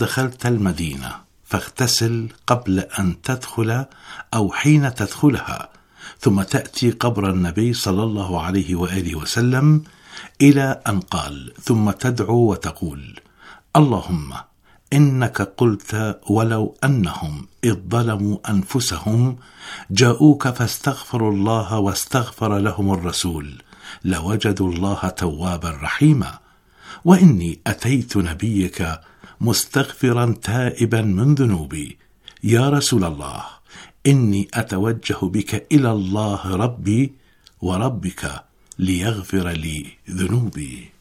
دخلت المدينة فاغتسل قبل أن تدخل أو حين تدخلها، ثم تأتي قبر النبي صلى الله عليه وآله وسلم إلى أن قال، ثم تدعو وتقول: اللهم إنك قلت ولو أنهم إذ ظلموا أنفسهم جاءوك فاستغفروا الله واستغفر لهم الرسول لوجدوا الله توابا رحيما، وإني أتيت نبيك مستغفرا تائبا من ذنوبي، يا رسول الله إني أتوجه بك إلى الله ربي وربك ليغفر لي ذنوبي.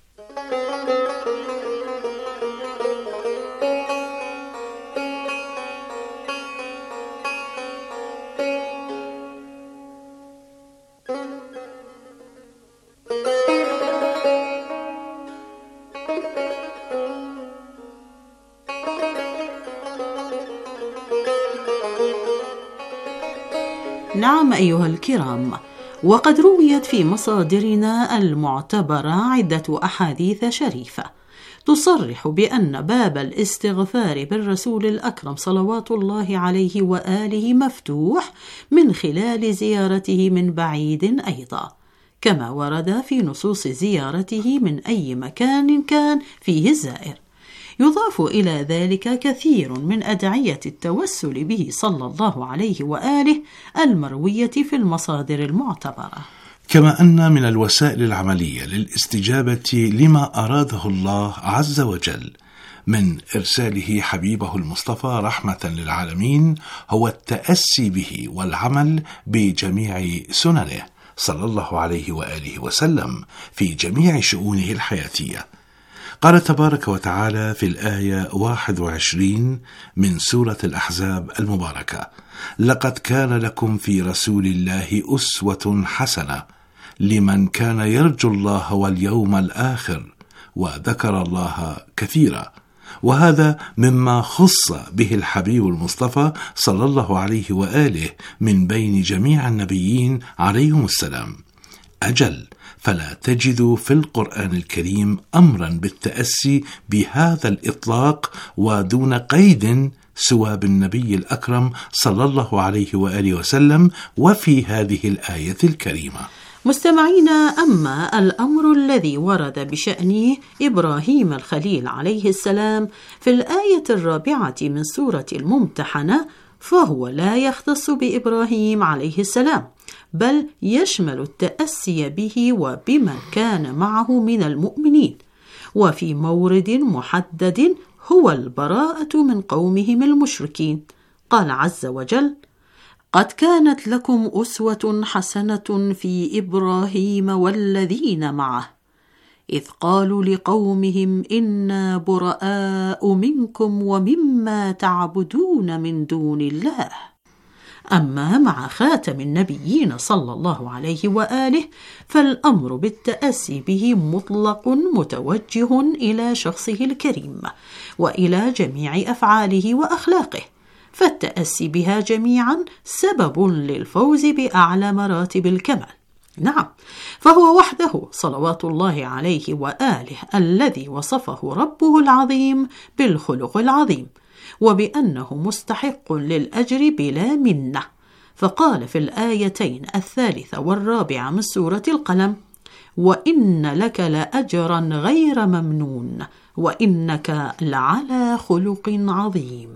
نعم أيها الكرام، وقد رويت في مصادرنا المعتبرة عدة أحاديث شريفة تصرح بأن باب الاستغفار بالرسول الأكرم صلوات الله عليه وآله مفتوح من خلال زيارته من بعيد أيضا، كما ورد في نصوص زيارته من أي مكان كان فيه الزائر. يضاف إلى ذلك كثير من أدعية التوسل به صلى الله عليه وآله المروية في المصادر المعتبرة، كما أن من الوسائل العملية للاستجابة لما أراده الله عز وجل من إرساله حبيبه المصطفى رحمة للعالمين هو التأسي به والعمل بجميع سننه صلى الله عليه وآله وسلم في جميع شؤونه الحياتية. قال تبارك وتعالى في الآية 21 من سورة الأحزاب المباركة: لقد كان لكم في رسول الله أسوة حسنة لمن كان يرجو الله واليوم الآخر وذكر الله كثيرا. وهذا مما خص به الحبيب المصطفى صلى الله عليه وآله من بين جميع النبيين عليهم السلام. أجل، فلا تجد في القرآن الكريم أمرا بالتأسي بهذا الإطلاق ودون قيد سوى بالنبي الأكرم صلى الله عليه وآله وسلم وفي هذه الآية الكريمة. مستمعينا، أما الأمر الذي ورد بشأن إبراهيم الخليل عليه السلام في الآية 4 من سورة الممتحنة فهو لا يختص بإبراهيم عليه السلام، بل يشمل التأسي به وبمن كان معه من المؤمنين، وفي مورد محدد هو البراءة من قومهم المشركين. قال عز وجل: قد كانت لكم أسوة حسنة في إبراهيم والذين معه إذ قالوا لقومهم إنا براء منكم ومما تعبدون من دون الله. أما مع خاتم النبيين صلى الله عليه وآله فالأمر بالتأسي به مطلق متوجه إلى شخصه الكريم وإلى جميع أفعاله وأخلاقه، فالتأسي بها جميعا سبب للفوز بأعلى مراتب الكمال. نعم، فهو وحده صلوات الله عليه وآله الذي وصفه ربه العظيم بالخلق العظيم وبأنه مستحق للأجر بلا منة، فقال في الآيتين 3 و4 من سورة القلم: وإن لك لأجرا غير ممنون وإنك لعلى خلق عظيم.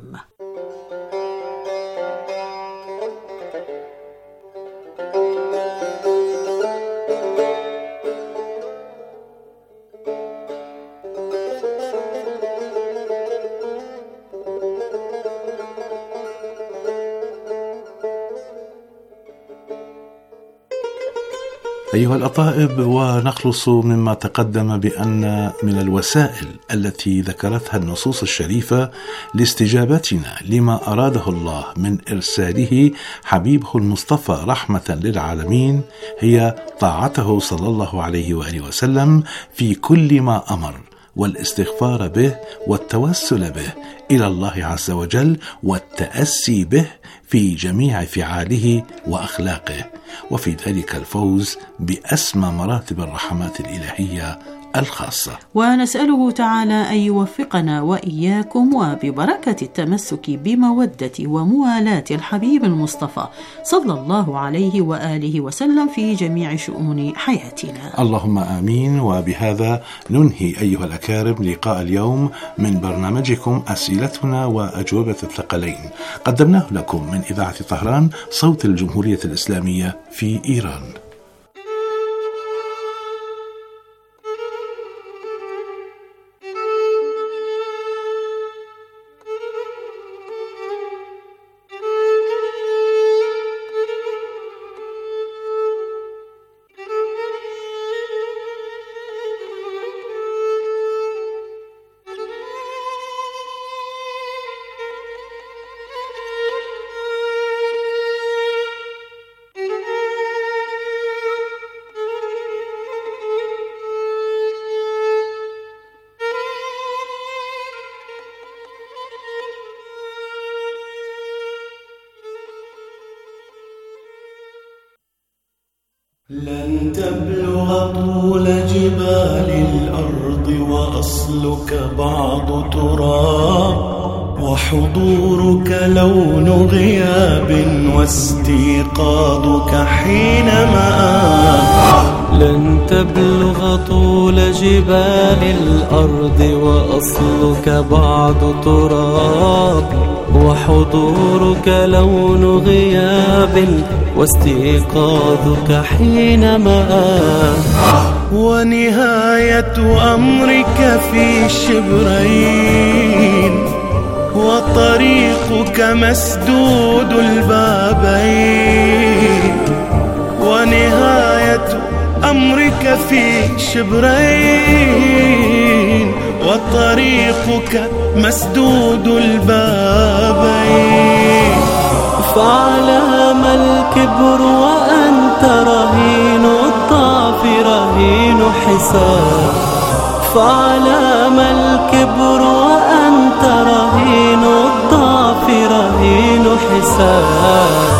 أيها الأطائب، ونخلص مما تقدم بأن من الوسائل التي ذكرتها النصوص الشريفة لاستجابتنا لما أراده الله من إرساله حبيبه المصطفى رحمة للعالمين هي طاعته صلى الله عليه وآله وسلم في كل ما أمر، والاستغفار به والتوسل به إلى الله عز وجل والتأسي به في جميع فعاله وأخلاقه، وفي ذلك الفوز بأسمى مراتب الرحمات الإلهية الخاصة. ونسأله تعالى أن يوفقنا وإياكم وببركة التمسك بمودة وموالاة الحبيب المصطفى صلى الله عليه وآله وسلم في جميع شؤون حياتنا. اللهم آمين. وبهذا ننهي أيها الأكارم لقاء اليوم من برنامجكم أسئلتنا وأجوبة الثقلين، قدمناه لكم من إذاعة طهران صوت الجمهورية الإسلامية في إيران. لن تبلغ طول جبال الأرض وأصلك بعض تراب، وحضورك لون غياب واستيقاظك حينما لن تبلغ طول جبال الأرض وأصلك بعض تراب، وحضورك لون غياب واستيقاظك حينما ونهاية أمرك في شبرين، وطريقك مسدود البابين. ونهاية أمرك في شبرين، وطريقك مسدود البابين. فعلام الكبر وأنت رهين الضعف رهين حساب، فعلام الكبر وأنت رهين الضعف رهين حساب.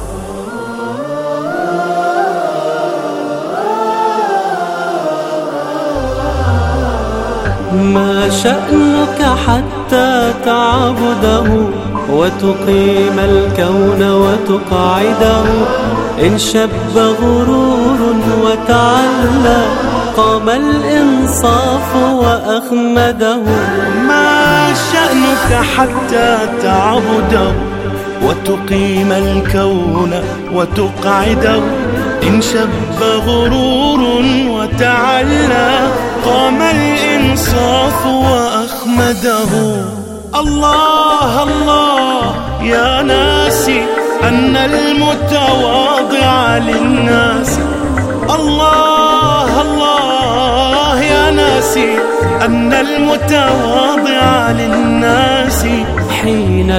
ما شأنك حتى تعبده وتقيم الكون وتقعده؟ إن شب غرور وتعلى قام الإنصاف وأخمده. ما شأنك حتى تعبده وتقيم الكون وتقعده؟ إن شب غرور وتعلى قام الإنصاف وأخمده. الله الله يا ناسي أن المتواضع للناس، الله الله يا ناسي أن المتواضع للناس حين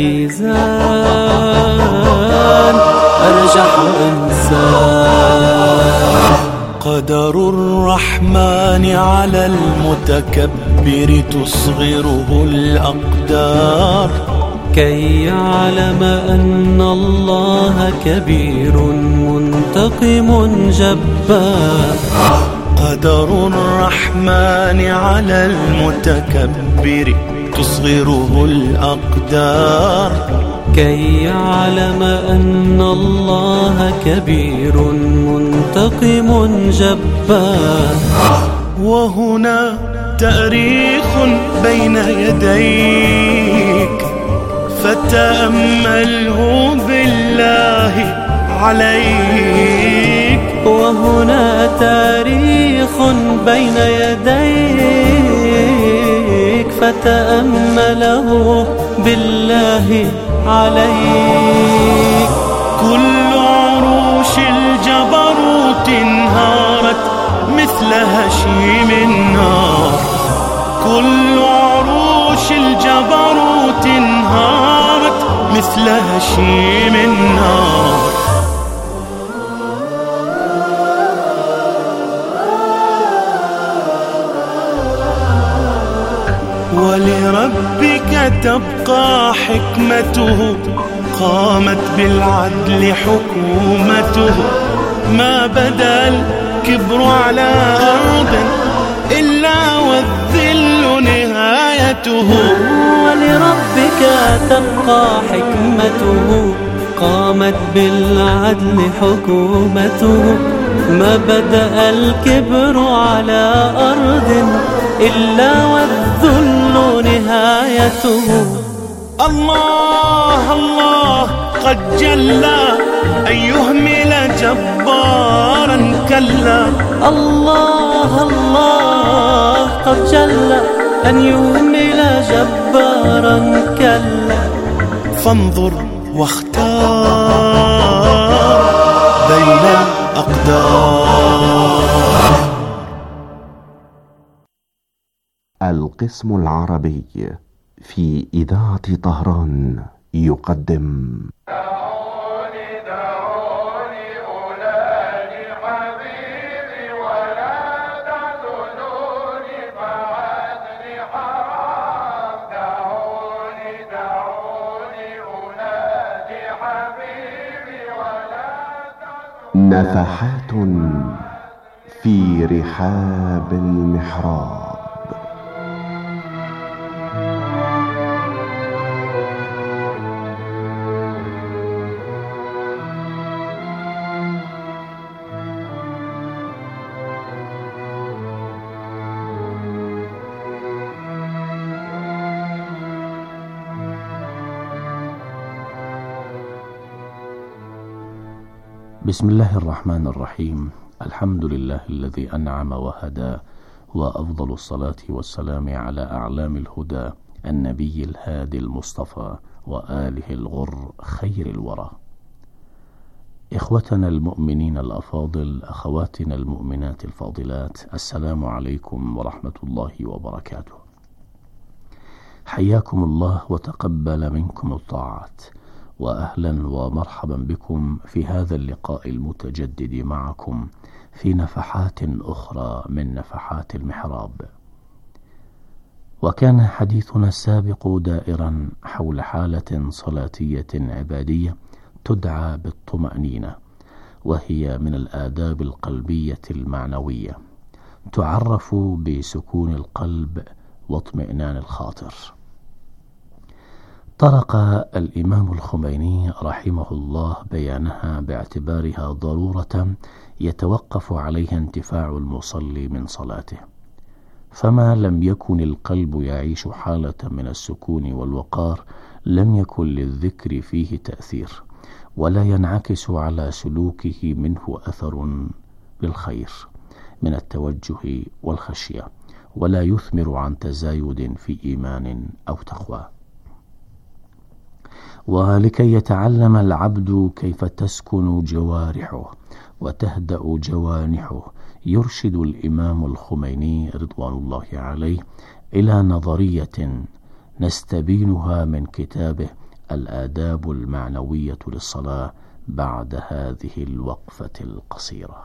الميزان أرجح إنسان. قدر الرحمن على المتكبر تصغره الأقدار، كي يعلم أن الله كبير منتقم جبار. قدر الرحمن على المتكبر تصغره الأقدار، كي يعلم أن الله كبير منتقم جبار. وهنا تاريخ بين يديك فتأمله بالله عليك. وهنا تاريخ بين يديك فتأمله بالله عليك. كل عروش الجبروت انهارت مثل هشيم النار، كل عروش الجبروت انهارت مثل هشيم النار. ولربك تبقى حكمته، قامت بالعدل حكومته. ما بدا الكبر على أرض إلا والذل نهايته. ولربك تبقى حكمته، قامت بالعدل حكومته. ما بدأ الكبر على أرض إلا والذل نهايته. الله الله قد جلى أن يهمل جبارا كلا. الله الله قد جلى أن يهمل جبارا كلا. فانظر واختار بين الأقدار. القسم العربي في إذاعة طهران يقدم دعوني أولادي حبيبي ولا تحزنوني فعدني حرام. دعوني أولادي حبيبي ولا تحزنوني. نفحات في رحاب المحراب. بسم الله الرحمن الرحيم. الحمد لله الذي أنعم وهدى، وأفضل الصلاة والسلام على أعلام الهدى النبي الهادي المصطفى وآله الغر خير الورى. إخوتنا المؤمنين الأفاضل، أخواتنا المؤمنات الفاضلات، السلام عليكم ورحمة الله وبركاته. حياكم الله وتقبل منكم الطاعات، وأهلا ومرحبا بكم في هذا اللقاء المتجدد معكم في نفحات أخرى من نفحات المحراب. وكان حديثنا السابق دائرا حول حالة صلاتية عبادية تدعى بالطمأنينة، وهي من الآداب القلبية المعنوية، تعرف بسكون القلب واطمئنان الخاطر. طرق الإمام الخميني رحمه الله بيانها باعتبارها ضرورة يتوقف عليها انتفاع المصلي من صلاته، فما لم يكن القلب يعيش حالة من السكون والوقار لم يكن للذكر فيه تأثير، ولا ينعكس على سلوكه منه أثر بالخير من التوجه والخشية، ولا يثمر عن تزايد في إيمان أو تقوى. ولكي يتعلم العبد كيف تسكن جوارحه وتهدأ جوانحه، يرشد الإمام الخميني رضوان الله عليه إلى نظرية نستبينها من كتابه الآداب المعنوية للصلاة بعد هذه الوقفة القصيرة.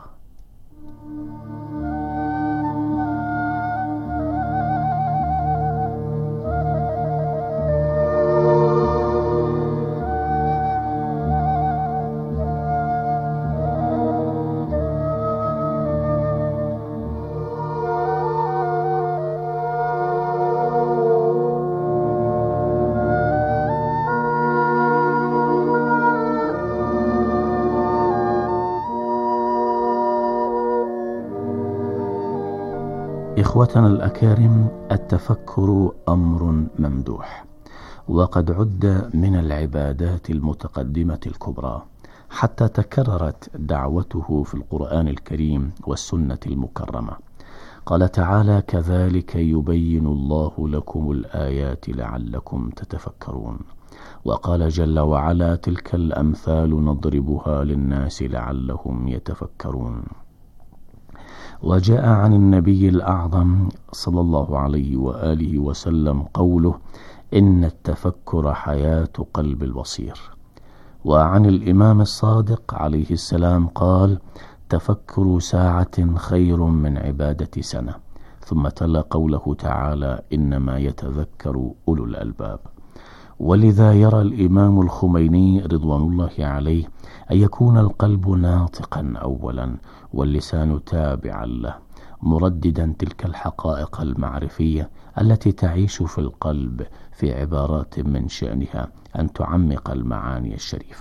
إخوتنا الأكارم، التفكر أمر ممدوح، وقد عد من العبادات المتقدمة الكبرى، حتى تكررت دعوته في القرآن الكريم والسنة المكرمة. قال تعالى: كذلك يبين الله لكم الآيات لعلكم تتفكرون. وقال جل وعلا: تلك الأمثال نضربها للناس لعلهم يتفكرون. وجاء عن النبي الأعظم صلى الله عليه وآله وسلم قوله: إن التفكر حياة قلب البصير. وعن الإمام الصادق عليه السلام قال: تفكر ساعة خير من عبادة سنة. ثم تلا قوله تعالى: إنما يتذكر أولو الألباب. ولذا يرى الإمام الخميني رضوان الله عليه أن يكون القلب ناطقا أولا واللسان تابعا له، مرددا تلك الحقائق المعرفية التي تعيش في القلب في عبارات من شأنها أن تعمق المعاني الشريفة.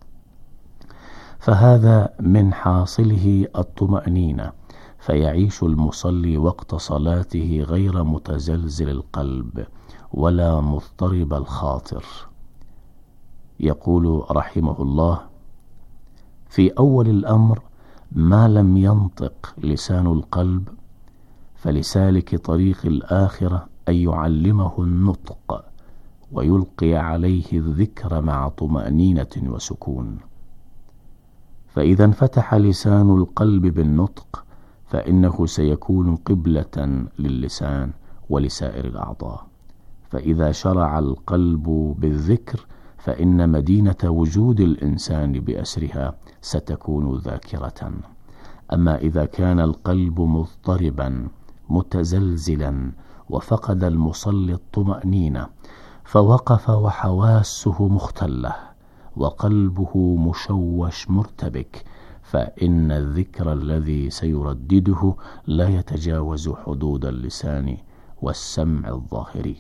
فهذا من حاصله الطمأنينة، فيعيش المصلي وقت صلاته غير متزلزل القلب ولا مضطرب الخاطر. يقول رحمه الله: في أول الأمر ما لم ينطق لسان القلب، فلسالك طريق الآخرة أن يعلمه النطق ويلقي عليه الذكر مع طمأنينة وسكون. فإذا انفتح لسان القلب بالنطق فإنه سيكون قبلة للسان ولسائر الأعضاء. فإذا شرع القلب بالذكر فإن مدينة وجود الإنسان بأسرها ستكون ذاكرة. أما إذا كان القلب مضطربا متزلزلا وفقد المصلي الطمأنينة فوقف وحواسه مختلة وقلبه مشوش مرتبك، فإن الذكر الذي سيردده لا يتجاوز حدود اللسان والسمع الظاهري،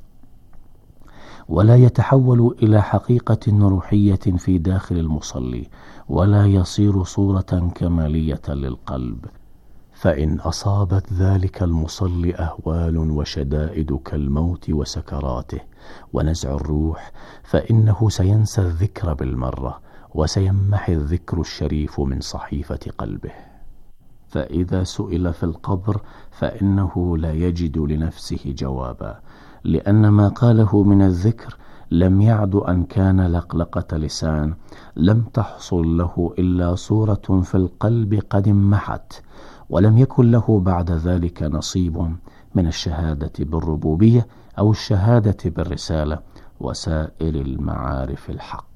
ولا يتحول إلى حقيقة روحية في داخل المصلي، ولا يصير صورة كمالية للقلب. فإن أصابت ذلك المصلي أهوال وشدائد كالموت وسكراته ونزع الروح فإنه سينسى الذكر بالمرة، وسيمحي الذكر الشريف من صحيفة قلبه. فإذا سئل في القبر فإنه لا يجد لنفسه جوابا، لأن ما قاله من الذكر لم يعد أن كان لقلقة لسان، لم تحصل له إلا صورة في القلب قد انمحت، ولم يكن له بعد ذلك نصيب من الشهادة بالربوبية أو الشهادة بالرسالة وسائر المعارف الحق.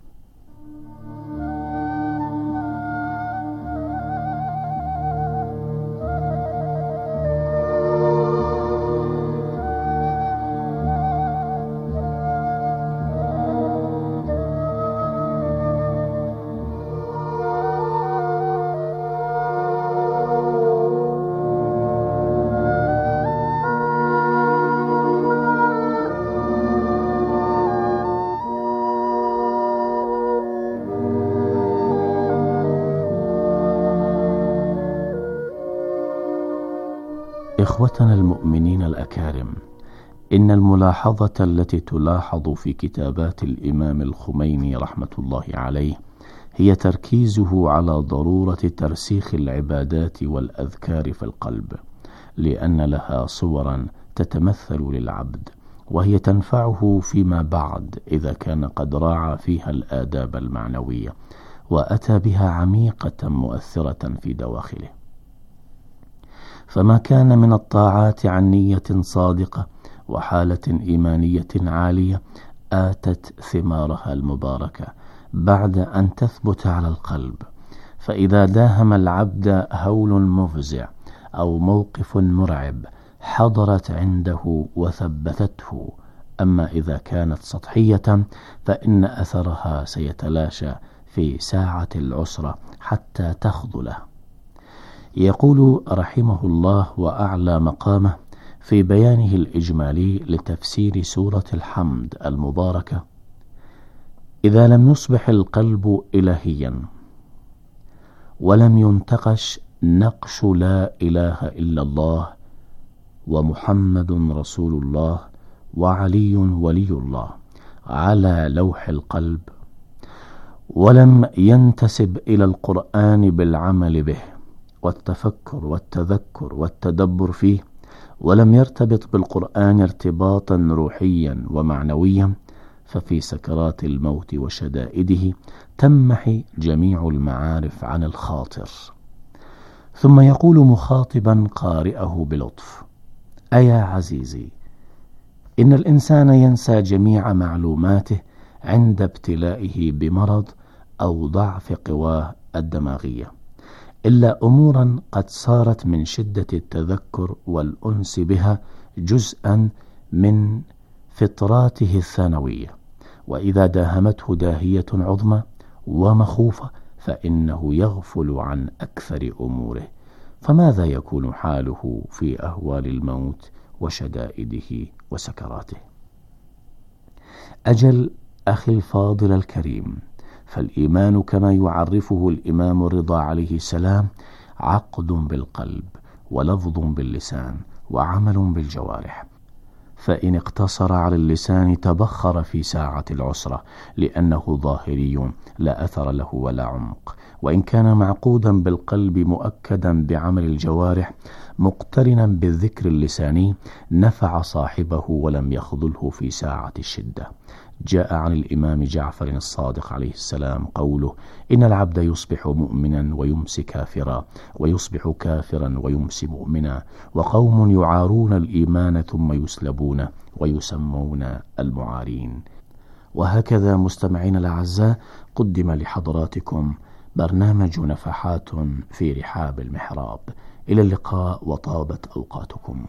إخوتنا المؤمنين الأكارم، إن الملاحظة التي تلاحظ في كتابات الإمام الخميني رحمة الله عليه هي تركيزه على ضرورة ترسيخ العبادات والأذكار في القلب، لأن لها صورا تتمثل للعبد، وهي تنفعه فيما بعد إذا كان قد راعى فيها الآداب المعنوية وأتى بها عميقة مؤثرة في دواخله. فما كان من الطاعات عن نية صادقة وحالة إيمانية عالية آتت ثمارها المباركة بعد أن تثبت على القلب. فإذا داهم العبد هول مفزع أو موقف مرعب حضرت عنده وثبتته. أما إذا كانت سطحية فإن أثرها سيتلاشى في ساعة العسرة حتى تخذله. يقول رحمه الله وأعلى مقامه في بيانه الإجمالي لتفسير سورة الحمد المباركة: إذا لم يصبح القلب إلهيا ولم ينتقش نقش لا إله إلا الله ومحمد رسول الله وعلي ولي الله على لوح القلب، ولم ينتسب إلى القرآن بالعمل به والتفكر والتذكر والتدبر فيه، ولم يرتبط بالقرآن ارتباطا روحيا ومعنويا، ففي سكرات الموت وشدائده تمحي جميع المعارف عن الخاطر. ثم يقول مخاطبا قارئه بلطف: أيا عزيزي، إن الإنسان ينسى جميع معلوماته عند ابتلائه بمرض أو ضعف قواه الدماغية، إلا أمورا قد صارت من شدة التذكر والأنس بها جزءا من فطراته الثانوية، وإذا داهمته داهية عظمى ومخوفة فإنه يغفل عن أكثر أموره، فماذا يكون حاله في أهوال الموت وشدائده وسكراته؟ أجل أخي الفاضل الكريم، فالإيمان كما يعرفه الإمام الرضا عليه السلام عقد بالقلب ولفظ باللسان وعمل بالجوارح، فإن اقتصر على اللسان تبخر في ساعة العسرة لأنه ظاهري لا أثر له ولا عمق، وإن كان معقودا بالقلب مؤكدا بعمل الجوارح مقترنا بالذكر اللساني نفع صاحبه ولم يخذله في ساعة الشدة. جاء عن الإمام جعفر الصادق عليه السلام قوله: إن العبد يصبح مؤمنا ويمسي كافرا، ويصبح كافرا ويمسي مؤمنا، وقوم يعارون الإيمان ثم يسلبون ويسمون المعارين. وهكذا مستمعين الأعزاء قدم لحضراتكم برنامج نفحات في رحاب المحراب. إلى اللقاء وطابت أوقاتكم.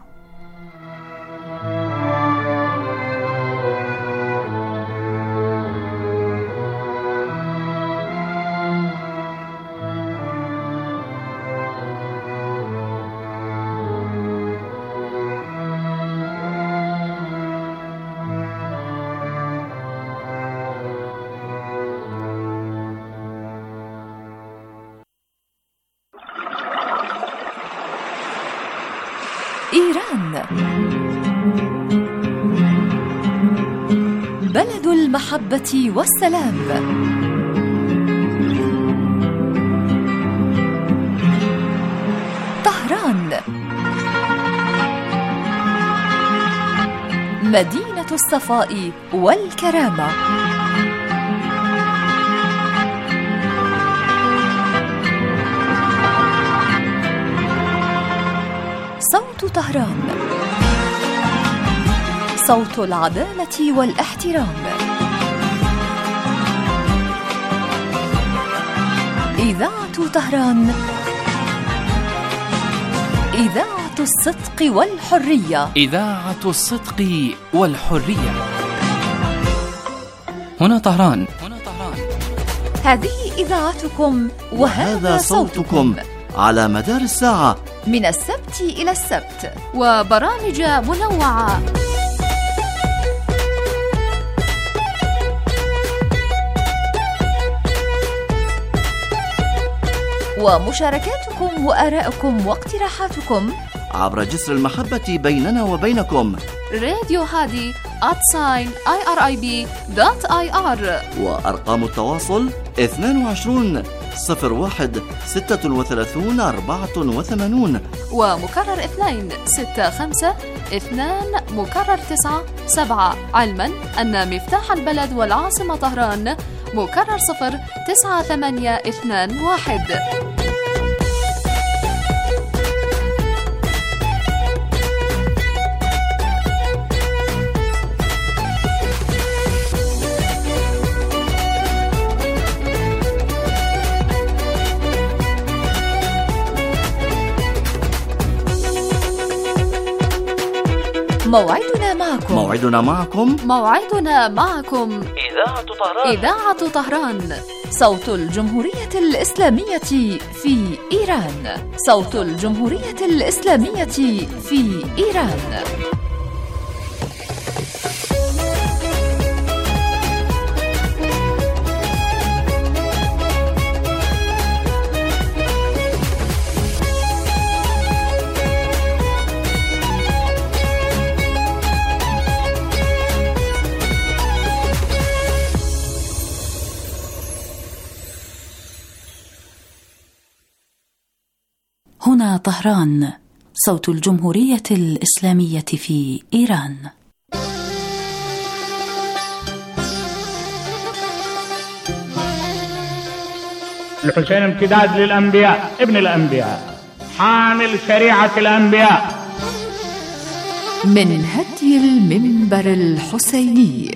إيران بلد المحبة والسلام. طهران مدينة الصفاء والكرامة. صوت طهران، صوت العدالة والاحترام. إذاعة طهران، إذاعة الصدق والحرية. إذاعة الصدق والحرية. هنا طهران. هذه إذاعتكم وهذا صوتكم على مدار الساعة من السبت إلى السبت، وبرامج منوعة. ومشاركاتكم وآراءكم واقتراحاتكم عبر جسر المحبة بيننا وبينكم. راديو هادي @irib.ir. وأرقام التواصل 22 01 36 84، ومكرر 2 65 2 مكرر 9 7، علما أن مفتاح البلد والعاصمة طهران مكرر 0 9 8 2 1. موعدنا معكم إذاعة طهران، صوت الجمهورية الإسلامية في إيران. صوت الجمهورية الإسلامية في إيران. هنا طهران، صوت الجمهورية الإسلامية في إيران. الحسين امتداد للأنبياء، ابن الأنبياء، حامل شريعة الأنبياء. من هدي المنبر الحسيني.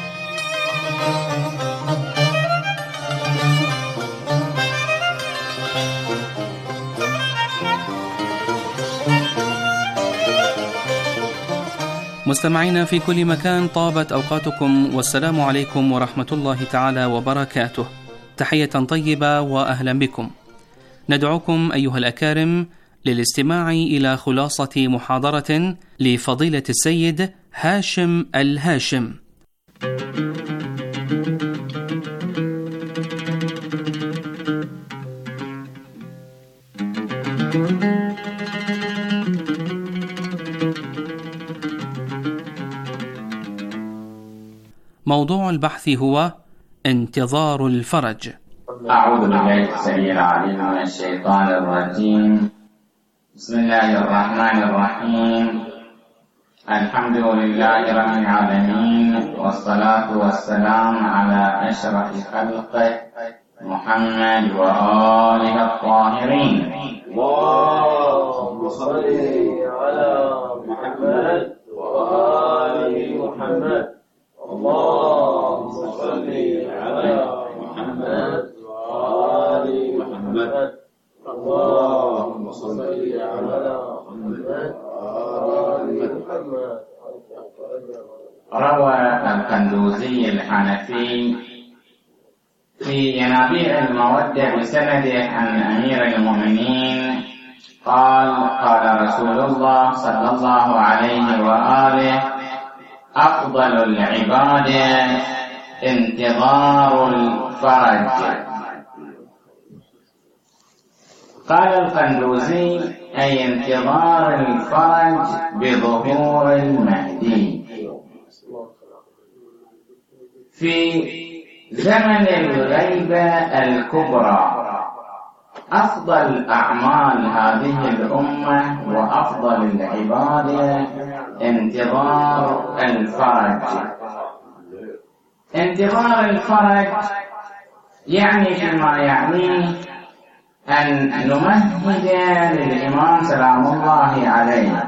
مستمعينا في كل مكان، طابت أوقاتكم، والسلام عليكم ورحمة الله تعالى وبركاته. تحية طيبة وأهلا بكم. ندعوكم أيها الأكارم للاستماع إلى خلاصة محاضرة لفضيلة السيد هاشم الهاشم. موضوع البحث هو انتظار الفرج. أعوذ بالله السميع العليم من الشيطان الرجيم. بسم الله الرحمن الرحيم. الحمد لله رب العالمين، والصلاة والسلام على أشرف خلقه محمد وآله الطاهرين. اللهم صل على محمد وآل محمد. اللهم صل على محمد وآل محمد. اللهم صل على محمد وآل محمد. روى القندوزي الحنفي في ينابيع المودة بسنده عن أمير المؤمنين قال: قال رسول الله صلى الله عليه وآله: أفضل العبادة انتظار الفرج. قال القندوزي: أي انتظار الفرج بظهور المهدي. في زمن الغيبة الكبرى أفضل أعمال هذه الأمة وأفضل العبادة انتظار الفرج. انتظار الفرج يعني فيما يعنيه أن نمهد للإمام سلام الله عليه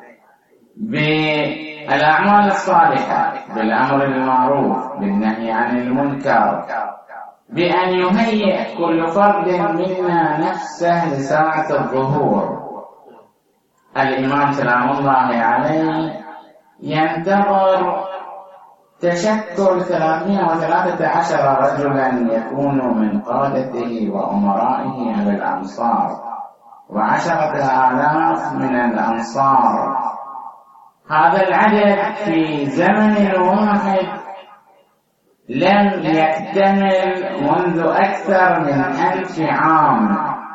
بالأعمال الصالحة، بالأمر بالمعروف، بالنهي عن المنكر، بأن يهيئ كل فرد منا نفسه لساعة الظهور. الإمام سلام الله عليه ينتظر تشكل 313 رجلا يكون من قادته وأمرائه من الأنصار، و10,000 من الأنصار. هذا العدد في زمن واحد لم يكتمل منذ أكثر من 1000 عام،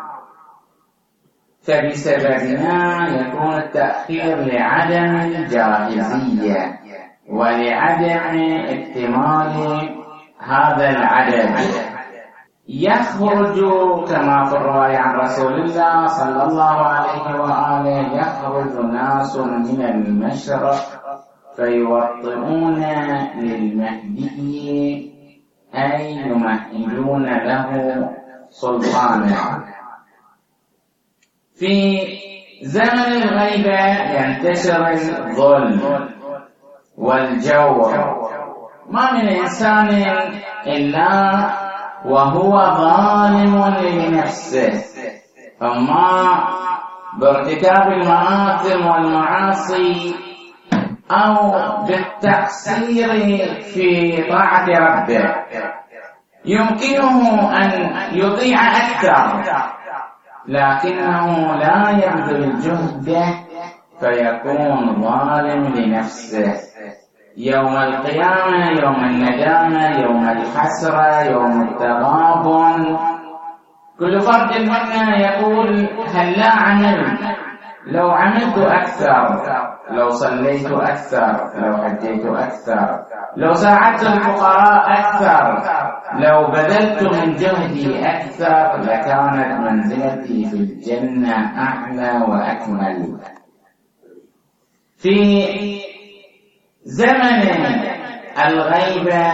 فبسببنا يكون التأخير لعدم الجاهزية ولعدم اكتمال هذا العدد. يخرج كما في الرواية عن رسول الله صلى الله عليه وآله: يخرج ناس من المشرق فيوطئون للمهدي، أي يمهدون له سلطانا. في زمن الغيبة ينتشر الظلم والجور. ما من إنسان إلا وهو ظالم لنفسه، أما بارتكاب المآثم والمعاصي أو بالتقصير في طاعة ربه يمكنه أن يطيع أكثر، لكنه لا يبذل جهده فيكون ظالم لنفسه. يوم القيامة، يوم الندامة، يوم الحسرة، يوم التغابن، كل فرد منا يقول: هلا عملت، لو عملت أكثر، لو صليت أكثر، لو حجيت أكثر، لو ساعدت الفقراء أكثر، لو بذلت من جهدي أكثر، لكانت منزلتي في الجنة أعلى وأكمل. في زمن الغيبة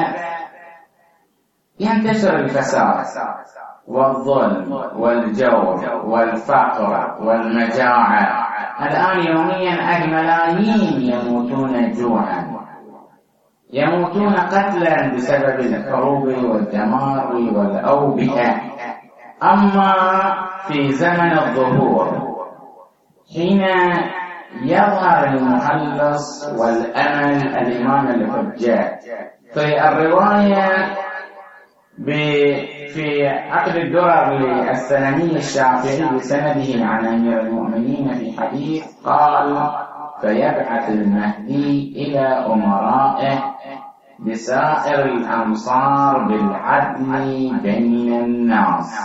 ينتشر الفساد والظلم والجور والفقر والمجاعة. الآن يوميا ملايين يموتون جوعا، يموتون قتلا بسبب الحروب والدمار والأوبئة. أما في زمن الظهور حين يظهر المخلص والأمل الإمام الحجاج، في الرواية في عقد الدرر للسلمي الشافعي بسنده عن أمير المؤمنين في حديث قال: فيبعث المهدي إلى أمرائه بسائر الأمصار بالعدل بين الناس.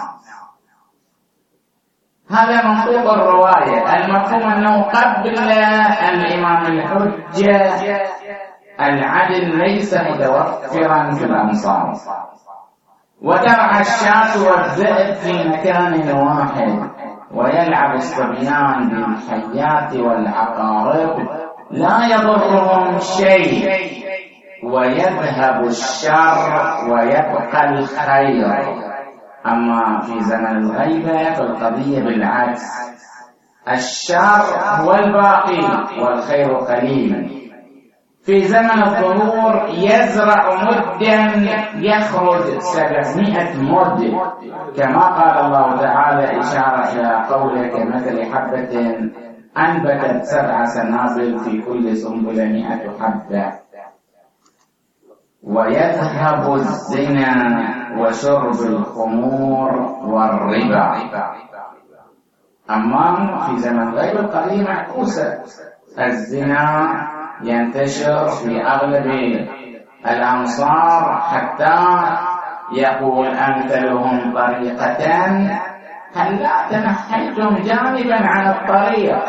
هذا منطوق الرواية. المفهوم أنه قبل الإمام الحجة العدل ليس متوفرا في الأمصار، وترعى الشاة والذئب في مكان واحد، ويلعب الصبيان بالحيات والعقارب لا يضرهم شيء، ويذهب الشر ويبقى الخير. أما في زمن الغيبة فالقضية بالعكس، الشر هو الباقي والخير قليل. في زمن الظهور يزرع مدا يخرج 700 مد، كما قال الله تعالى إشارة إلى قوله: كمثل حبة أنبتت 7 سنابل في كل سنبلة 100 حبة. ويذهب الزنا وشرب الخمور والربا. أما في زمن غير القضية معكوسة، الزنا ينتشر في أغلب الأمصار حتى يقول أمثلهم طريقة: هل لا تنحيتم جانبا عن الطريق؟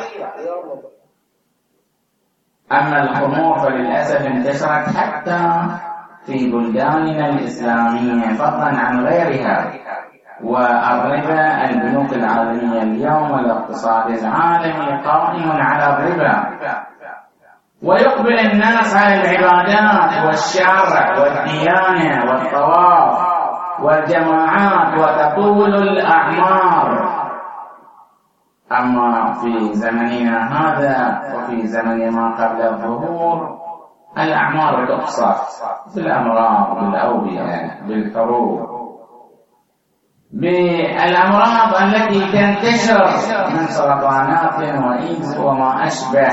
أما الخمور فللأسف انتشرت حتى في بلداننا الإسلامية فضلا عن غيرها. والربا، البنوك العالمية اليوم والاقتصاد العالمي قائم على الربا، ويقبل الناس على العبادات والشرع والديانة والطواف والجماعات وتطول الأعمار. أما في زمننا هذا وفي زمن ما قبل الظهور الأعمار تقصر بالأمراض، بالأوبئة، بالحروب، بالأمراض التي تنتشر من سرطانات وإيدز وما أشبه،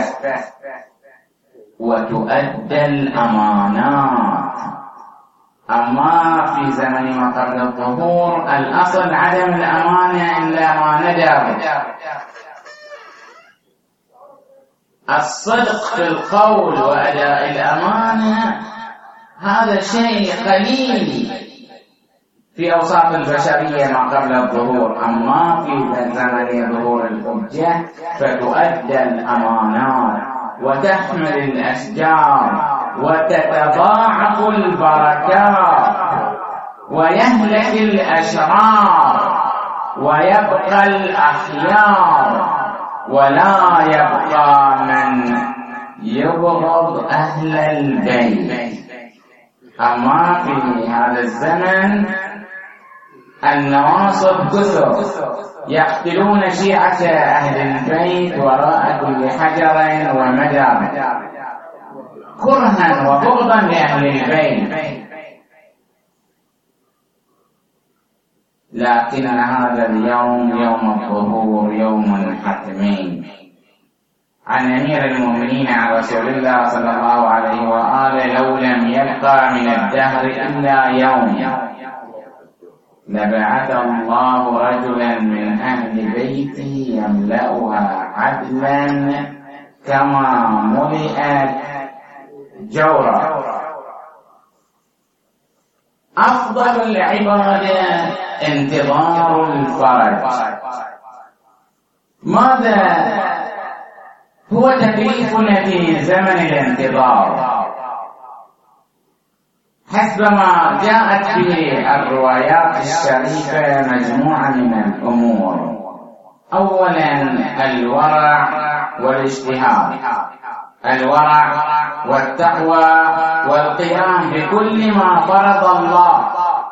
وتؤدى الأمانات. أما في زمن ما قبل الظهور الأصل عدم الأمانة إلا ما ندر. الصدق في القول وأداء الأمانة هذا شيء قليل في أوصاف البشرية ما قبل الظهور. أما في زمن ظهور الحجة فتؤدى الأمانات وتحمل الأشجار وتتضاعف البركات ويهلك الأشرار ويبقى الأخيار، ولا يبقى من يبغض أهل البيت. أما في هذا الزمن النواصب كثر يقتلون شيعة أهل البيت وراء كل حجر ومدر كرها وبغضا لأهل البيت. لكن هذا اليوم يوم الظهور يوم حتمي. عن أمير المؤمنين عن رسول الله صلى الله عليه وآله: لو لم يبقى من الدهر إلا يوم لبعث الله رجلا من أهل بيته يملأها عدلا كما ملئت جورا. أفضل العبادة انتظار الفرج. ماذا هو تكليفنا في زمن الانتظار؟ حسب ما جاءت في الروايات الشريفة مجموعة من الأمور. أولا الورع والاجتهاد، الورع والتقوى والقيام بكل ما فرض الله،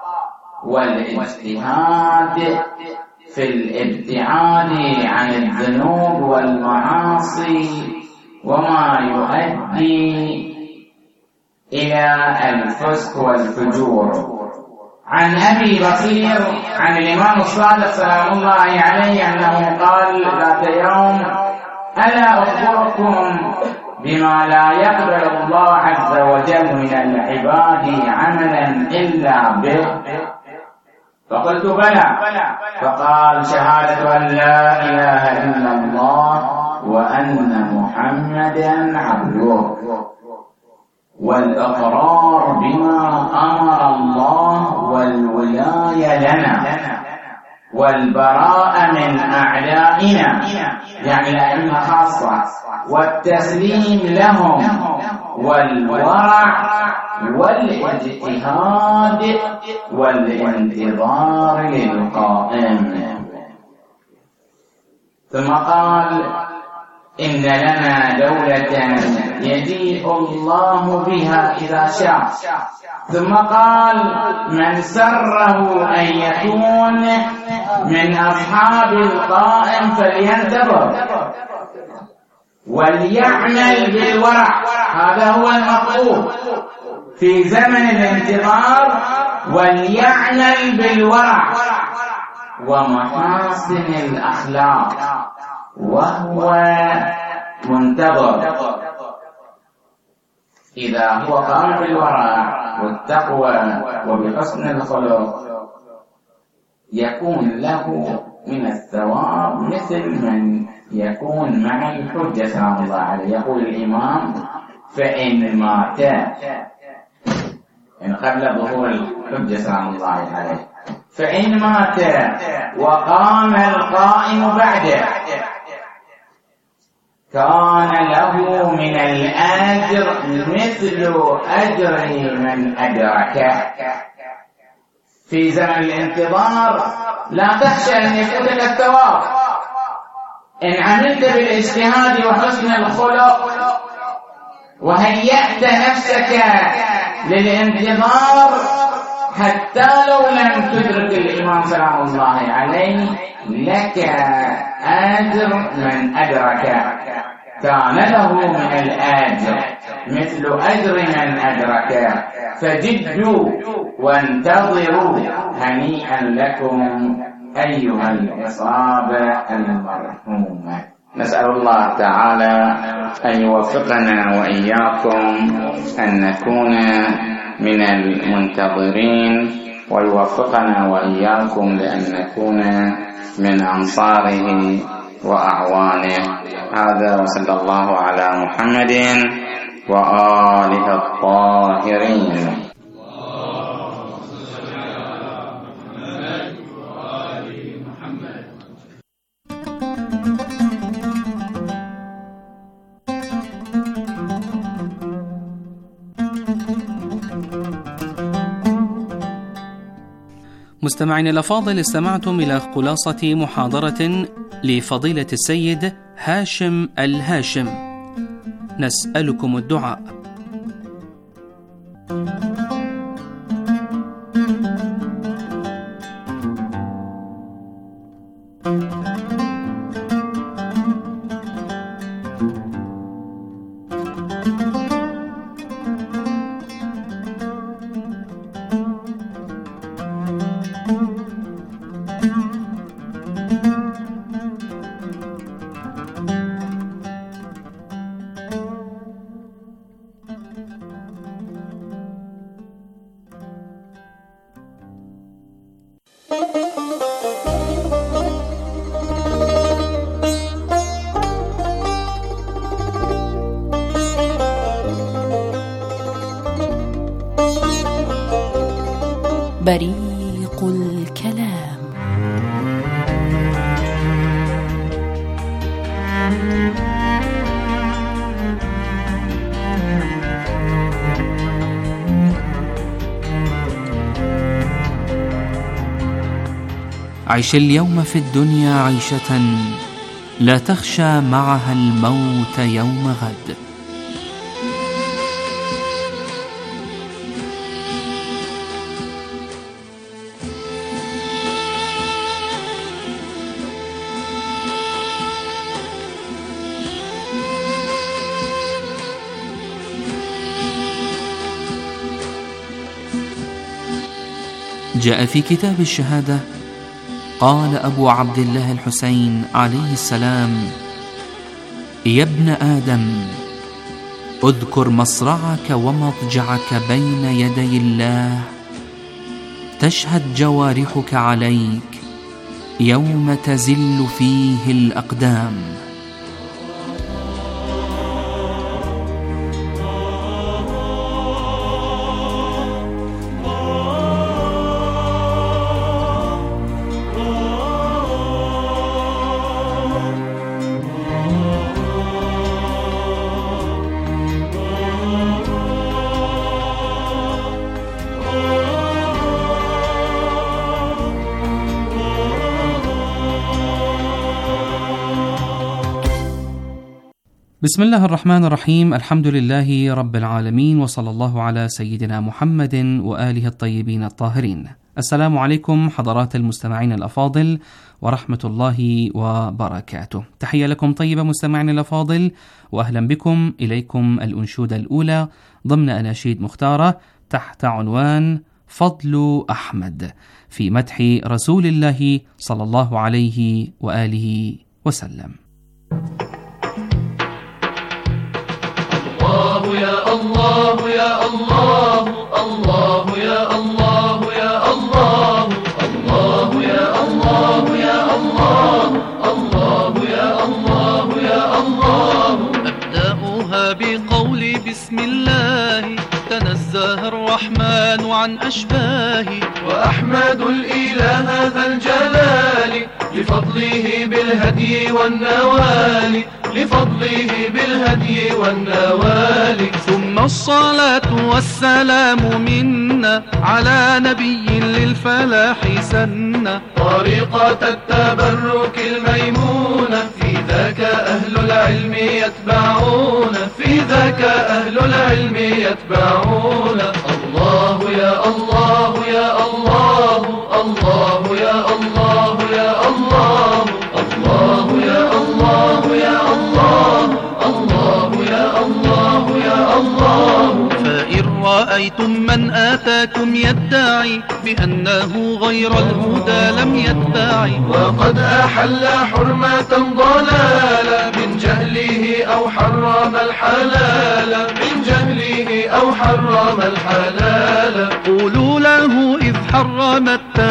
والاجتهاد في الابتعاد عن الذنوب والمعاصي وما يؤدي إلى الفسق والفجور. عن أبي بصير عن الإمام الصادق سلام الله عليه أنه قال ذات يوم: ألا أخبركم بما لا يقبل الله عز وجل من العباد عملا إلا به؟ فقلت بلى. فقال شهادة أن لا إله إلا الله وأن محمدا عبده، والإقرار بما أمر الله، والولاية لنا، والبراءة من أعدائنا يعني الأئمة خاصة، والتسليم لهم، والورع، والاجتهاد، والانتظار للقائم. ثم قال إن لنا دولة يجيء الله بها إذا شاء. ثم قال من سره أن يكون من أصحاب القائم فلينتظر وليعمل بالورع. هذا هو المطلوب في زمن الانتظار، وليعمل بالورع ومحاسن الأخلاق وهو منتظر. إذا هو قام بالورع والتقوى وبحسن الخلق يكون له من الثواب مثل من يكون مع الحجة سلام الله عليه. يقول الإمام فإن مات، إن قبل ظهور الحجة سلام الله عليه، فإن مات وقام القائم بعده كان له من الأجر مثل أجر من أدركه. في زمن الانتظار لا تخشى أن يفوتك الثواب. إن عملت بالاجتهاد وحسن الخلق وهيأت نفسك للانتظار حتى لو لم تدرك الإمام سلام الله عليه لك أجر من أدركه، كان له من الأجر مثل أجر من أدركه. فجدوا وانتظروا، هنيئا لكم أيها العصابة المرحومة. نسأل الله تعالى أن يوفقنا وإياكم أن نكون من المنتظرين، ويوفقنا وإياكم لأن نكون من أنصاره وأعوانه. هذا وصلى الله على محمد وآله الطاهرين. مستمعين الأفاضل، استمعتم إلى خلاصة محاضرة لفضيلة السيد هاشم الهاشم. نسألكم الدعاء. بريق الكلام. عش اليوم في الدنيا عيشة لا تخشى معها الموت يوم غد. جاء في كتاب الشهادة قال أبو عبد الله الحسين عليه السلام: يا ابن آدم، اذكر مصرعك ومضجعك بين يدي الله تشهد جوارحك عليك يوم تزل فيه الأقدام. بسم الله الرحمن الرحيم. الحمد لله رب العالمين، وصلى الله على سيدنا محمد وآله الطيبين الطاهرين. السلام عليكم حضرات المستمعين الأفاضل ورحمة الله وبركاته. تحية لكم طيبة مستمعين الأفاضل، وأهلا بكم. إليكم الأنشودة الأولى ضمن أناشيد مختارة تحت عنوان فضل أحمد في مدح رسول الله صلى الله عليه وآله وسلم. الله يا الله يا الله، الله يا الله يا الله، الله يا الله يا الله، الله يا الله يا الله. أبدأها بقولي بسم الله، تنزه الرحمن عن أشباهه، وأحمد الإله ذا الجلال لفضله بالهدي والنوال، لفضله بالهدي والنوال. ثم الصلاة والسلام منا على نبي للفلاح سنة، طريقة التبرك الميمونة، في ذاك أهل العلم يتبعون، في ذاك أهل العلم يتبعون. الله يا الله يا الله، الله يا الله يا الله، الله يا الله يا الله، الله يا الله يا الله. فإن رأيتم من آتاكم يدعي بأنه غير الهدى لم يتبعي، وقد أحل حرمة ضلالة من جهله أو حرم الحلال، من جهله أو حرم الحلال. قولوا له إذ حرم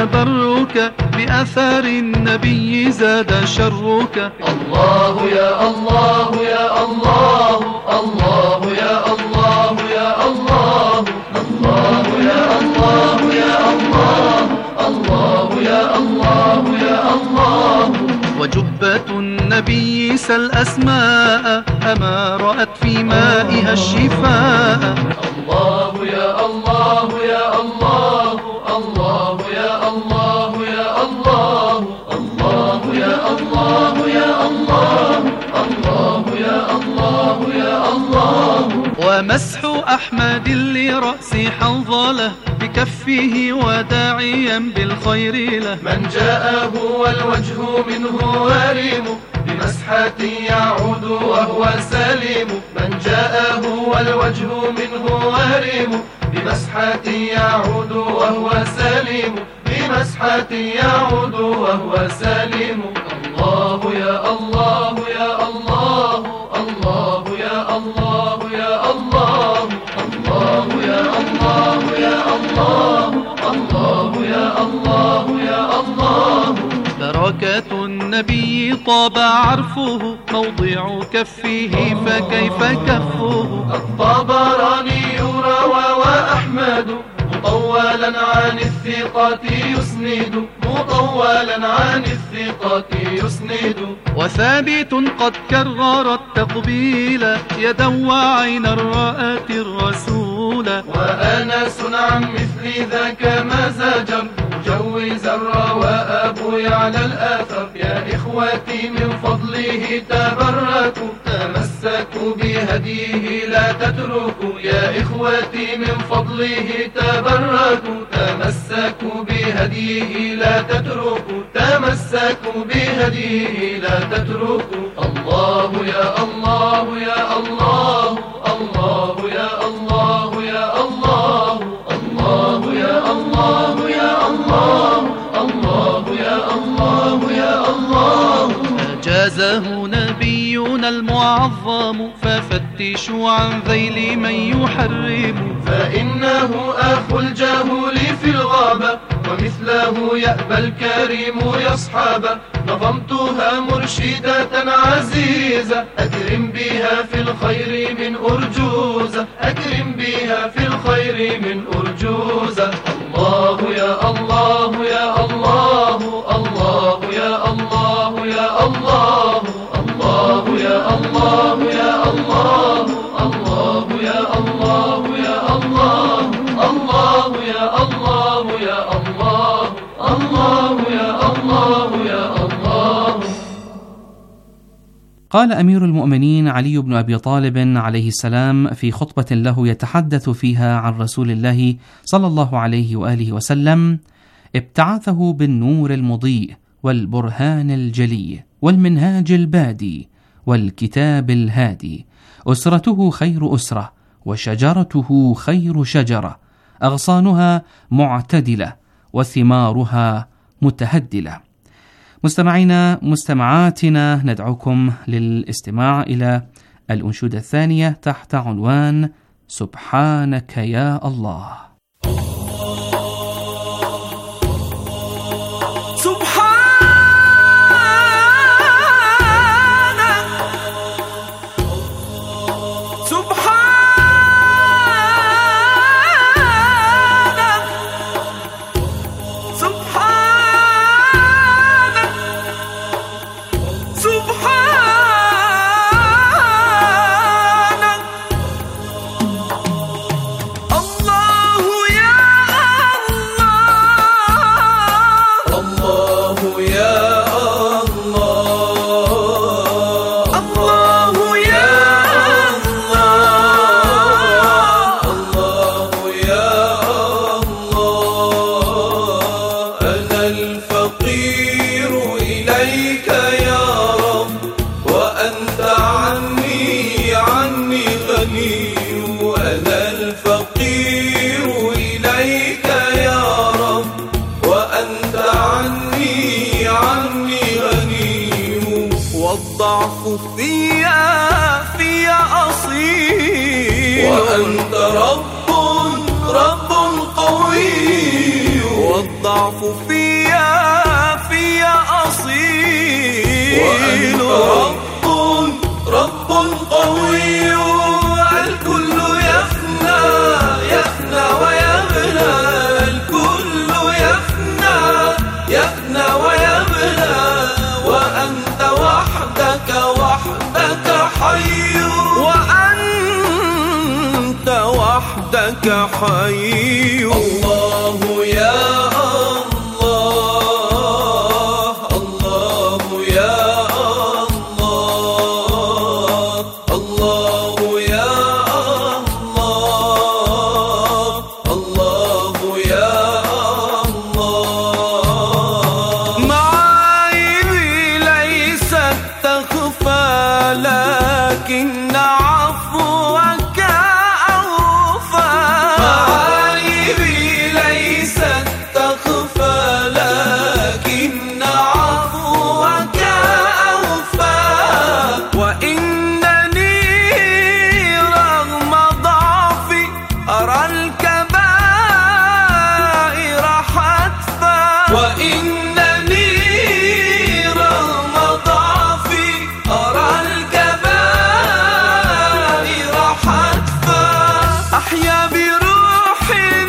التبرك بأثار النبي زاد شرك. الله يا الله يا الله، الله يا الله يا الله، الله يا الله يا الله، الله يا الله يا الله. وجبة النبي سل أسماء أما رأت في مائها الشفاء. الله يا الله يا الله، الله يا الله يا الله، الله يا الله يا الله، الله يا الله يا الله. ومسح أحمد لرأس حنظلة بكفه وداعيا بالخير له، من جاءه والوجه منه وارم بمسحة يعود وهو سليم، من جاءه والوجه منه وارم بمسحة يعود وهو سليم، بمسحة يعود وهو سليم. الله يا الله يا الله، الله يا الله يا الله، الله يا الله يا الله، الله يا الله يا الله. بركة النبي طاب عرفه موضع كفه فكيف كفه. الطبراني روى وأحمد مطولا عن الثقات يسند، مطولا عن الثقات يسند. وثابت قد كرر التقبيل يدا وعينا رأت الرسول. وأنس عن مثل ذاك ما زجر مجوزا روى أبو يعلى الآثر. يا إخوتي من فضله تبركوا، تمسكوا بهديه لا تتركوا. يا إخوتي من فضله تبركوا، تمسكوا بهديه لا تتركوا، تمسكوا بهديه لا تتركوا. الله يا الله يا الله، الله يا الله يا الله، الله يا الله يا الله، الله يا الله يا الله. أجازه نبينا المعظم ففتشوا عن ذيل من يحرم، فإنه أخو الجهول في الغابة ومثله يأبى الكريم يصحابا نظمتها مرشدة عزيزة أكرم بها في الخير من أرجوزة أكرم بها في الخير من أرجوزة الله يا الله يا الله الله يا الله يا الله الله يا الله يا الله الله يا الله يا الله الله يا الله يا الله الله يا الله يا الله. قال أمير المؤمنين علي بن أبي طالب عليه السلام في خطبة له يتحدث فيها عن رسول الله صلى الله عليه وآله وسلم: ابتعثه بالنور المضيء والبرهان الجلي والمنهاج البادي والكتاب الهادي، أسرته خير أسرة وشجرته خير شجرة، أغصانها معتدلة وثمارها متهدلة. مستمعينا مستمعاتنا، ندعوكم للاستماع إلى الأنشودة الثانية تحت عنوان سبحانك يا الله. وأنت رب قوي، والضعف فيا أصيل، وأنت رب قوي. الكل يفنى ويبلى، الكل يفنى ويبلى، وأنت وحدك حي، وأنت وحدك حي. الله يا الله، الله يا الله، الله يا الله، الله يا الله. معايبي ليست تخفى، لكن عفوك أوفى. معايبي ليست تخفى، لكن عفوك أوفى. وإنني رغم ضعفي أرى الكبائر حتفا، وإنني رغم ضعفي أرى الكبائر حتفا. أحيا بروح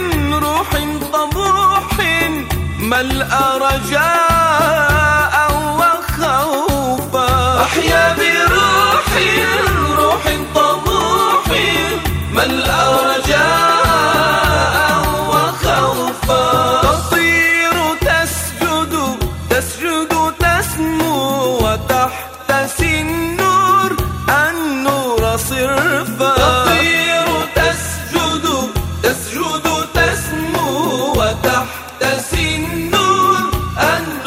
طموح ملأ رجاء وخوفا. أحيا بروح طموح ملأ رجاء وخوفا. تطير تسجد تسمو، وتحتسي النور صرفا. تطير تسجد تسمو، وتحتسي النور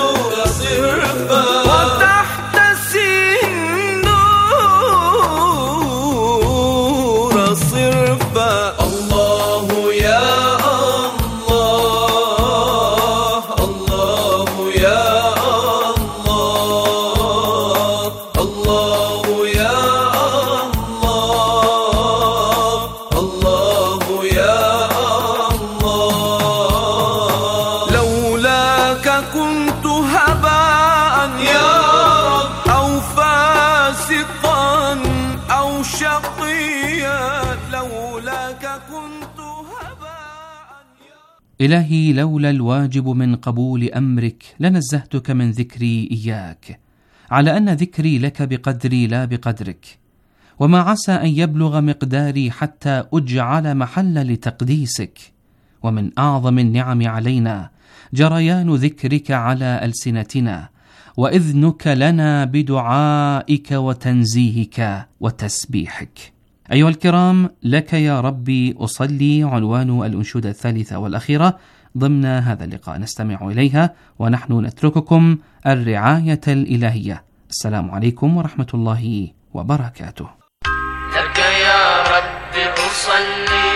إلهي لولا الواجب من قبول أمرك لنزهتك من ذكري إياك، على أن ذكري لك بقدري لا بقدرك، وما عسى أن يبلغ مقداري حتى أجعل محل لتقديسك. ومن أعظم النعم علينا جريان ذكرك على ألسنتنا، وإذنك لنا بدعائك وتنزيهك وتسبيحك. أيها الكرام، لك يا ربي أصلي عنوان الأنشودة الثالثة والأخيرة ضمن هذا اللقاء، نستمع إليها ونحن نترككم الرعاية الإلهية. السلام عليكم ورحمة الله وبركاته. لك يا رب أصلي،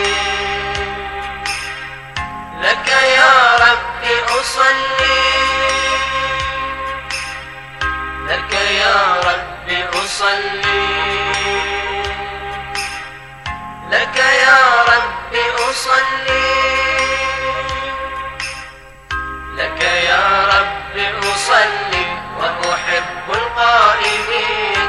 لك يا رب أصلي، لك يا رب أصلي، لك يا رب أصلي، لك يا رب أصلي، وأحب القائمين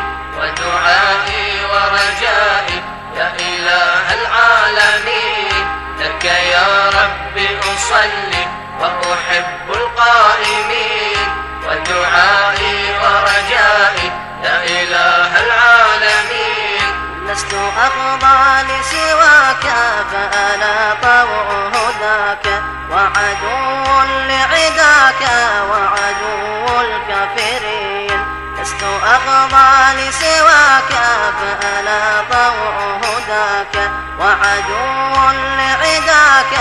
ودعائي ورجائي يا إله العالمين. لك يا رب أصلي وأحب القائمين ودعائي ورجائي يا إله العالمين. لست أخضع لسواك فأنا طوع هداك، وعدو لعداك وعدو الكافرين. لست أخضع لسواك فأنا طوع هداك، وعدو لعداك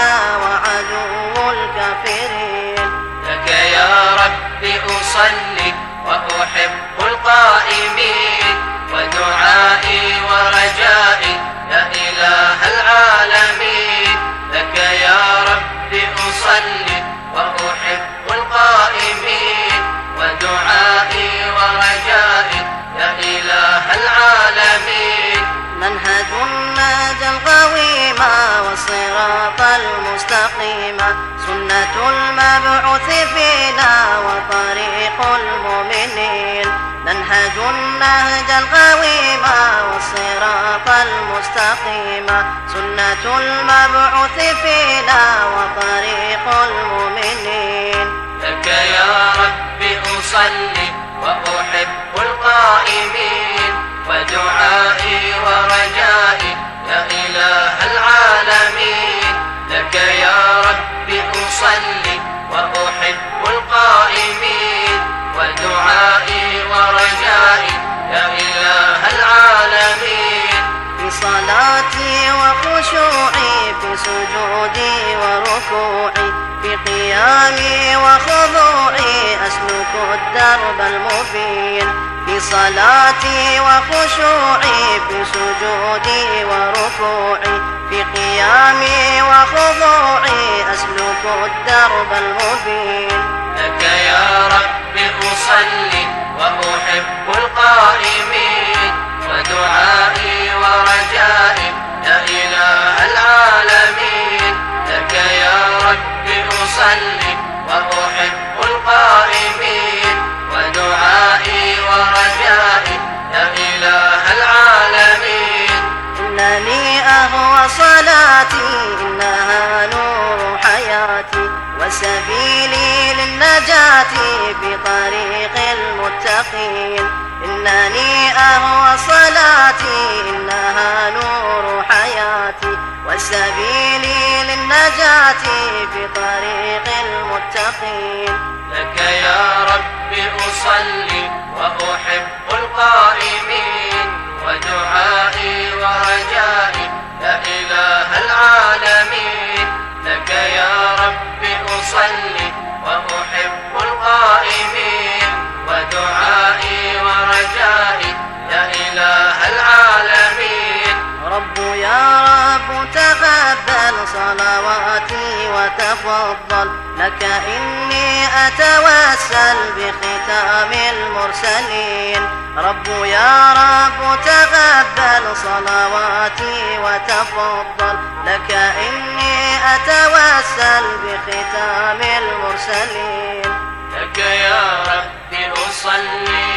وعدو الكافرين. لك يا رب أصلي وأحب القائمين ودعائي ورجائي يا إله العالمين. لك يا رب أصلي وأحب القائمين ودعائي ورجائي يا إله العالمين. منهج الناجى القويم والصراط المستقيم، سنة المبعوث فينا وطريق المؤمنين. ننهج النهج القويم والصراط المستقيم، سنة المبعوث فينا وطريق المؤمنين. لك يا رب أصلي وأحب القائمين ودعائي ورجائي يا إله العالمين. لك يا رب أصلي وأحب القائمين ودعائي ورجائي يا إله العالمين. في صلاتي وخشوعي، في سجودي وركوعي، في قيامي وخضوعي أسلك الدرب المبين. في صلاتي وخشوعي، في سجودي وركوعي، في قيامي وخضوعي أسلك الدرب المبين. لك يا رب أصلي وأحب القائمين ودعائي ورجائي يا إله العالمين. لك يا رب أصلي وأحب القائمين ودعائي ورجائي يا إله العالمين. إنني أهوى صلاتي إنها نور حياتي، وسبيلي للنجاة بطريق المتقين. إنني أهوى صلاتي إنها نور حياتي، وسبيلي للنجاة بطريق المتقين. لك يا رب أصلي وأحب القائمين ودعائي ورجائي يا إله العالمين. لك يا رب أصلي وأحب القائمين ودعائي ورجائي يا إله العالمين. رب يا رب تقبل صلواتي وتفضل، لك إني أتوسل بختام المرسلين. رب يا رب تقبل صلواتي وتفضل، لك إني أتوسل بختام المرسلين. لك يا رب أصلي،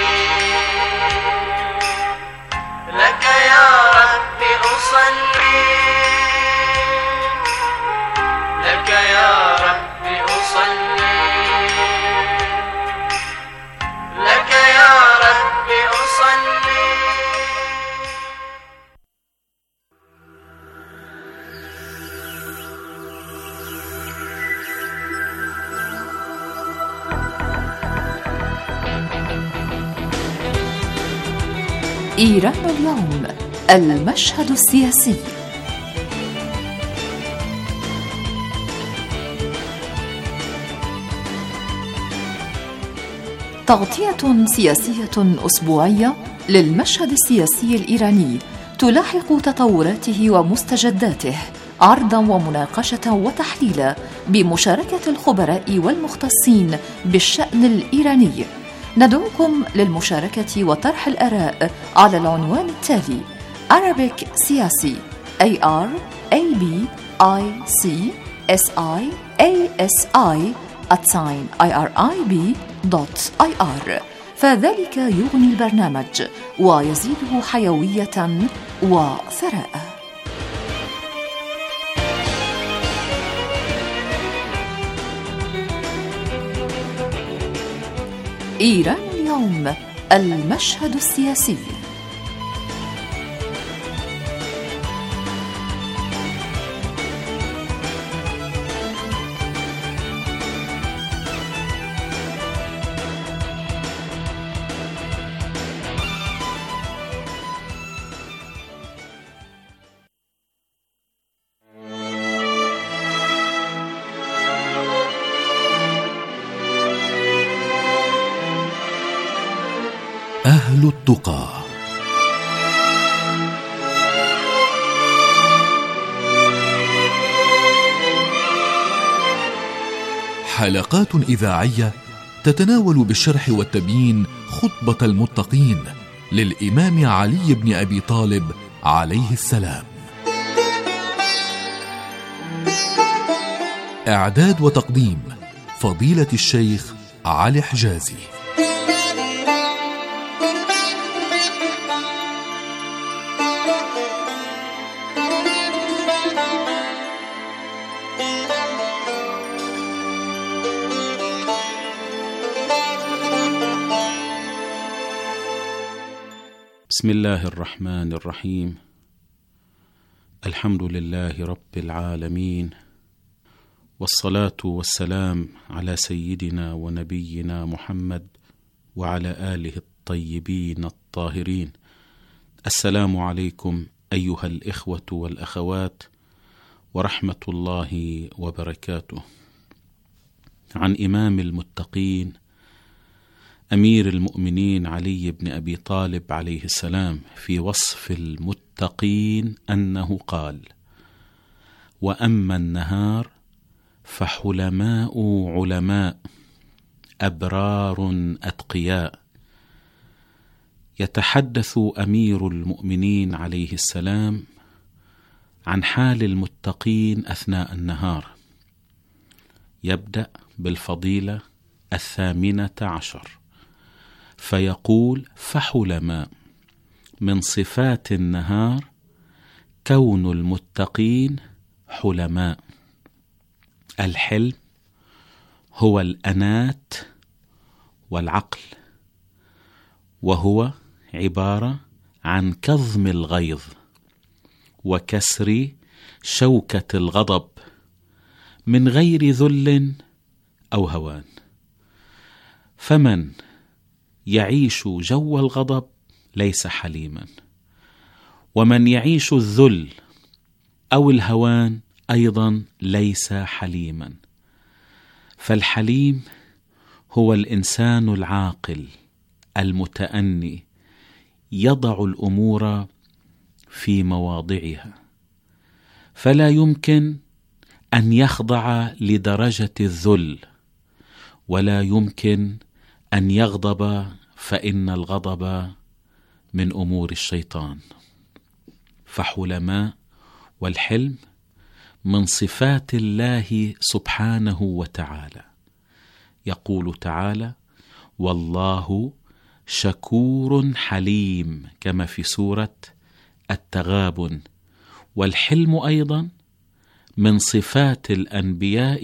لك يا رب أصلي، لك يا ربي أصلي لك يا ربي أصلي. إيران اليوم، المشهد السياسي. تغطية سياسية أسبوعية للمشهد السياسي الإيراني تلاحق تطوراته ومستجداته، عرضا ومناقشة وتحليلا بمشاركة الخبراء والمختصين بالشأن الإيراني. ندعوكم للمشاركة وطرح الآراء على العنوان التالي: Arabic سياسي ARABICSIASI@irib.ir، فذلك يغني البرنامج ويزيده حيوية وثراء. إيران اليوم، المشهد السياسي. أهل التقى. حلقات إذاعية تتناول بالشرح والتبيين خطبة المتقين للإمام علي بن أبي طالب عليه السلام. إعداد وتقديم فضيلة الشيخ علي حجازي. بسم الله الرحمن الرحيم. الحمد لله رب العالمين، والصلاة والسلام على سيدنا ونبينا محمد وعلى آله الطيبين الطاهرين. السلام عليكم أيها الإخوة والأخوات ورحمة الله وبركاته. عن إمام المتقين أمير المؤمنين علي بن أبي طالب عليه السلام في وصف المتقين أنه قال: وأما النهار فحلماء علماء أبرار أتقياء. يتحدث أمير المؤمنين عليه السلام عن حال المتقين أثناء النهار. يبدأ بالفضيلة 18 فيقول: فحلماء. من صفات النهار كون المتقين حلماء. الحلم هو الأنات والعقل، وهو عبارة عن كظم الغيظ وكسر شوكة الغضب من غير ذل أو هوان. فمن يعيش جو الغضب ليس حليما، ومن يعيش الذل أو الهوان أيضا ليس حليما. فالحليم هو الإنسان العاقل المتأني، يضع الأمور في مواضعها، فلا يمكن أن يخضع لدرجة الذل، ولا يمكن أن يغضب، فإن الغضب من أمور الشيطان. فحلماء والحلم من صفات الله سبحانه وتعالى. يقول تعالى: والله شكور حليم، كما في سورة التغابن. والحلم أيضا من صفات الأنبياء